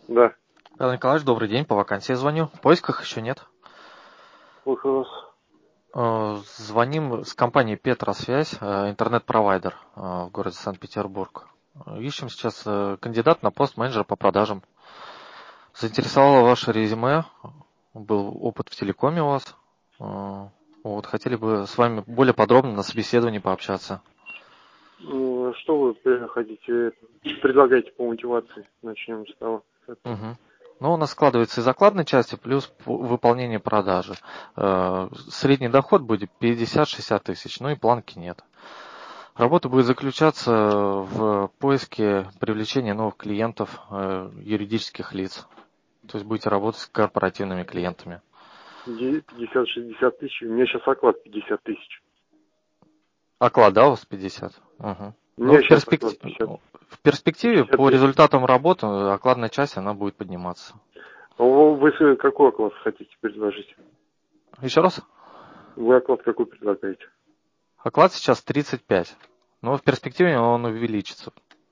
Да. Павел Николаевич, добрый день, по вакансии звоню. В поисках еще нет. Слушаю вас. Звоним с компании Петросвязь, интернет-провайдер в городе Санкт-Петербург. Ищем сейчас кандидат на пост менеджера по продажам. Заинтересовало ваше резюме, был опыт в телекоме у вас. Вот, хотели бы с вами более подробно на собеседовании пообщаться. Ну, что вы хотите, предлагаете по мотивации? Начнем с того. Угу. Ну, у нас складывается из окладной части плюс выполнение продажи. Средний доход будет 50-60 тысяч, ну и планки нет. Работа будет заключаться в поиске привлечения новых клиентов, юридических лиц. То есть будете работать с корпоративными клиентами. 50-60 тысяч, у меня сейчас оклад 50 тысяч. Оклад, да, у вас 50? Угу. У Ну, меня сейчас оклад 50. в перспективе 50 по тысяч. результатам работы окладная часть она будет подниматься. А вы какой оклад хотите предложить? Еще раз? Вы оклад какой предлагаете? Оклад сейчас 35. Но в перспективе он увеличится.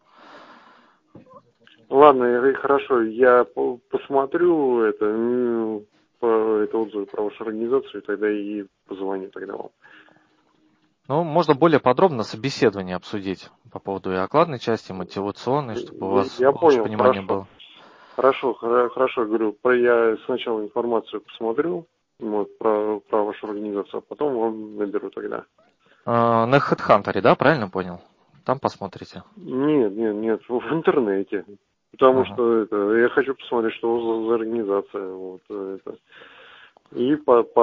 Ладно, хорошо, я посмотрю это отзывы про вашу организацию, тогда и позвоню тогда вам. Ну, можно более подробно собеседование обсудить по поводу и окладной части, и мотивационной, чтобы у вас Я лучше понял, понимание хорошо. было. Хорошо, говорю, я сначала информацию посмотрю, вот, про вашу организацию, а потом вам наберу тогда. На HeadHunter, да, правильно понял? Там посмотрите. Нет, в интернете. Потому Ага. что я хочу посмотреть, что за организация. Вот, это. И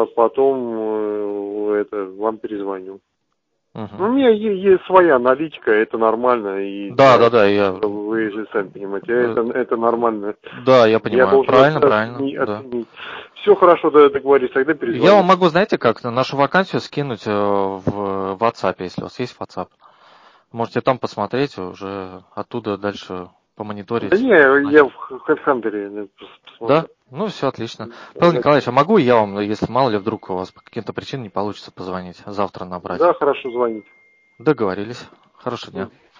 потом вам перезвоню. Ну, Угу. у меня есть своя аналитика, это нормально, и Да, я, вы же сами понимаете, э, это нормально. да, я Я понимаю. должен Правильно, да. оценить. Все хорошо, да, договорились, тогда Я вам перезвоню. могу, знаете, как нашу вакансию скинуть в WhatsApp, если у вас есть WhatsApp. Можете там посмотреть, уже оттуда дальше Да помониторить. не, я в HeadHunter Да? посмотрю. Ну, все отлично. Павел Да, Николаевич, а могу я вам, если мало ли вдруг у вас по каким-то причинам не получится позвонить, завтра набрать? да, хорошо, звоните. Договорились. Хорошего дня.